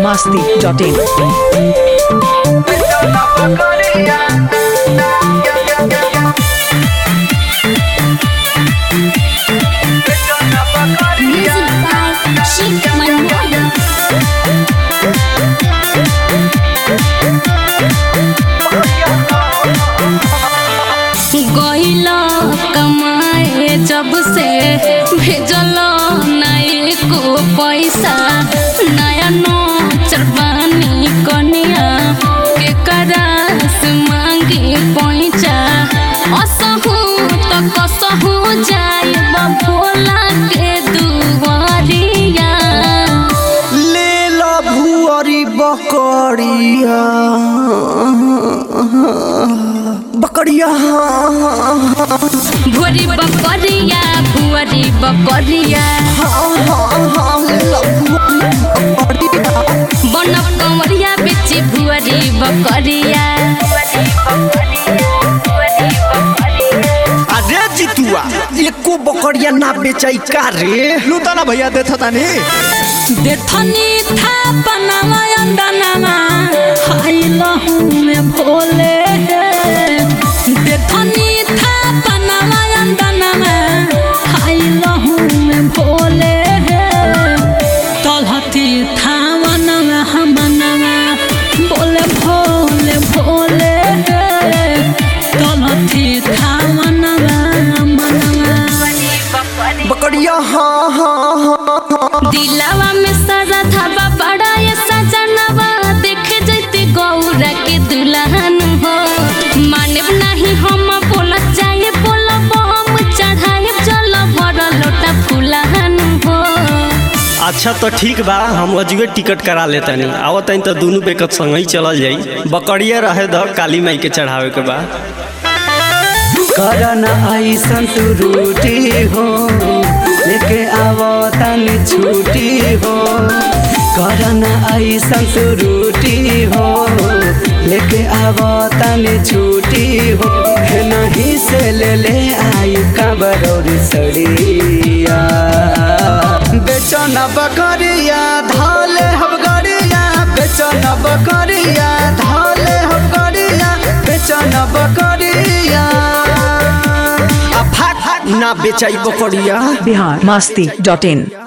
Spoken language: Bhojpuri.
biharmasti.in गइला कमाए जब से भेजल नए को पैसा नया नोचर बानी कनिया के करास मांगे पैसा असहू तो कसहू जाए भोला के दुआरिया ले ला भुअरी बकरिया बकरिया भुअरी बकरिया भुअरी बकरिया बन कंवरिया बेची भुअरी बकरिया। अरे जितुआ एको बकरिया ना बेचाई का रे लूटा ना भैया देता तानी देथनी था पनामा अंदनामा हाय लहू में भोले देथनी था पनामा अंदनामा हाय लहू में भोले तलहती था वनमा हमनमा बोले भोले भोले तलहती था वनमा हमनमा बकरिया दिलावा में सजा था बड़ा ये सजनवा देखे जैते गौरा के दुल्हन हो माने नहीं हम बोला जाए बोला बम चढ़ाए चल बड़ा लोटा फुलहन हो। अच्छा तो ठीक बा हम अजुए टिकट करा लेतनी आवत तो दोनों बेकत संग ही चलल जाई बकरिया रहे द काली माई के चढ़ावे के बा करना ऐसन तू रूठी हो लेके आवो तनी छूटी हो करना ऐसन तू रूठी हो लेके आवो तनी छूटी हो नहीं से ले आई काबर और सड़िया बेचो न बकरिया धाले हम गरिया बेचो न बकरिया धाले हम गरिया बेचो न बकरिया ना बेचाई बकरिया biharmasti.in